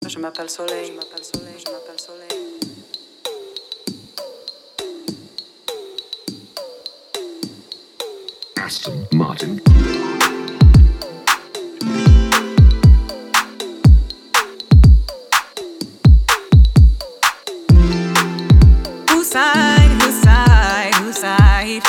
Je m'appelle Soleil. Je m'appelle Soleil. Je m'appelle Soleil. Aston Martin. Whose side, whose side, whose side?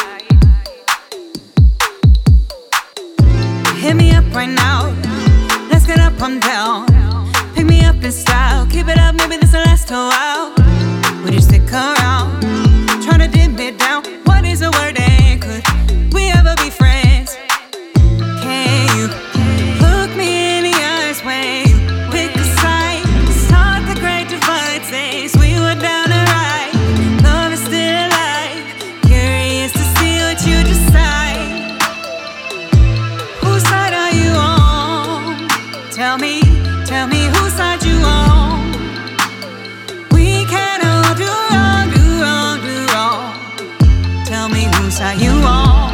Hit me up right now. Let's get up, I'm down. Pick me up in style. Keep it up, maybe this'll last a while. Would you stick around? Trying to dim it down. What is a word and could we ever be friends? Can you look me in the eyes when you pick a side? Start the great divide, says we were down to ride. Love is still alive. Curious to see what you decide. Whose side are you on? Tell me whose side you on. We can't all do wrong, do wrong, do wrong. Tell me whose side you on.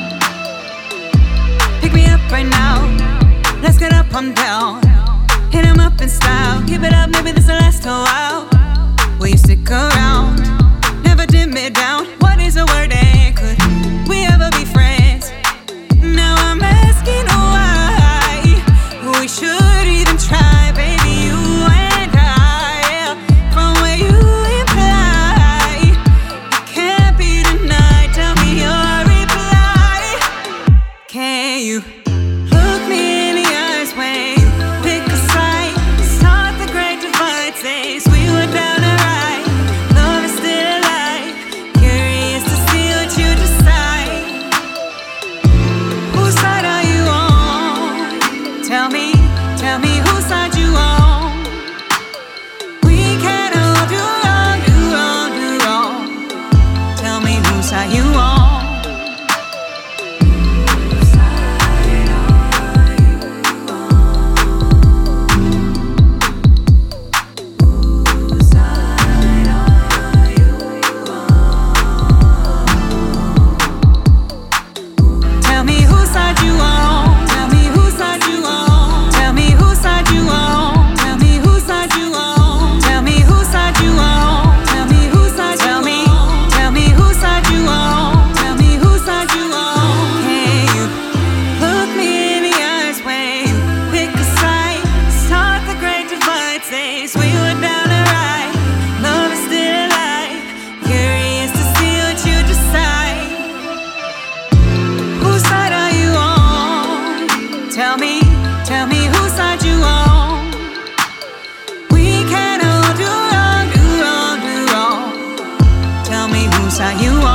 Pick me up right now. Let's get up, I'm down. Hit 'em up in style. Keep it up, maybe this'll last a while. Will you stick around? Never dim it down. What is a word and could we ever be friends? Now I'm asking why we should even try, baby, you and I. Yeah. From where you imply, it can't be denied. Tell me your reply. Can you look me in the eyes when you pick a side? Start the great divide, says we were down to ride. Love is still alive. Curious to see what you decide. Whose side are you on? Tell me whose side you on. We can't all do wrong, do wrong, do wrong. Tell me whose side you on. Whose side are you on? Whose side are you on? Tell me whose side you on. Tell me whose side you on. Tell me whose side you on. Tell me whose side you on. Tell me whose side you on. Tell me whose side you on. Tell me whose side you on. Tell me whose side you on. Can you look me in the eyes when you pick a side? Start the great divide, says we were down to ride. Love is still alive. Curious to see what you decide. Whose side are you on? Tell me whose side you on. We can't all do wrong, do wrong, do wrong. Tell me whose side you on.